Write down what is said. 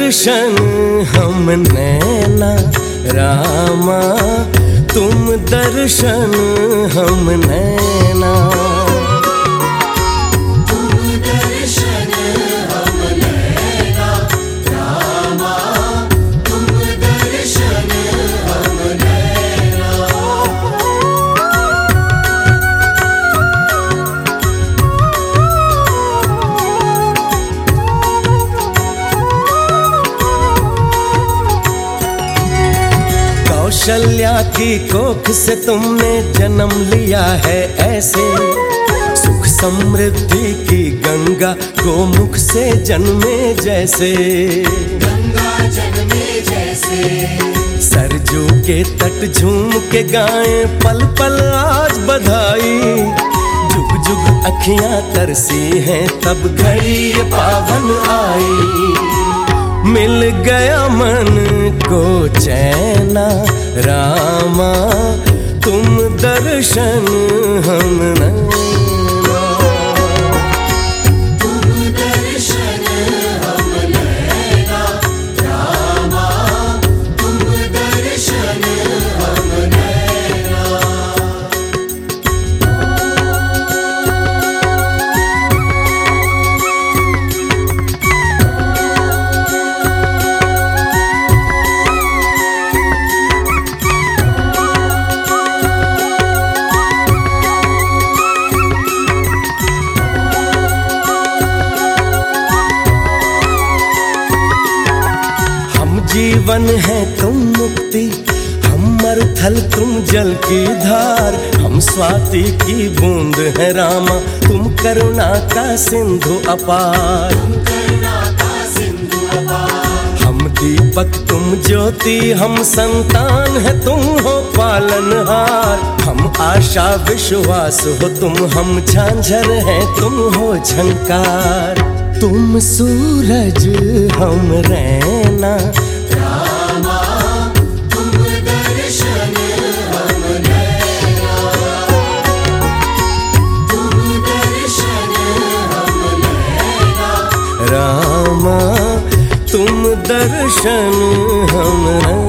दर्शन हम नैना रामा, तुम दर्शन हम नैना। तुम दर्शन हम नैना रामा, तुम दर्शन हम नैना। कौशल्या की कोख से तुमने जन्म लिया है ऐसे, सुख समृद्धि की गंगा गोमुख से जन्मे जैसे। गंगा जन्मे जैसे सरजू के तट झूम के गाएं पल पल आज बधाई। जुग जुग अखियां तरसी हैं तब घड़ी ये पावन आई। मिल गया मन को चैना रामा, तुम दर्शन हम नैना। तुम दर्शन हम नैना रामा, तुम दर्शन हम नैना। जीवन है तुम मुक्ति, हम मरुथल तुम जल की धार। हम स्वाति की बूंद है रामा, तुम करुणा का सिंधु अपार। हम दीपक तुम ज्योति, हम संतान है तुम हो पालनहार। हम आशा विश्वास हो तुम, हम झांझर है तुम हो झंकार। तुम सूरज हम रैना रामा, तुम दर्शन हम नैना। तुम दर्शन हम नैना रामा, तुम दर्शन हम नैना।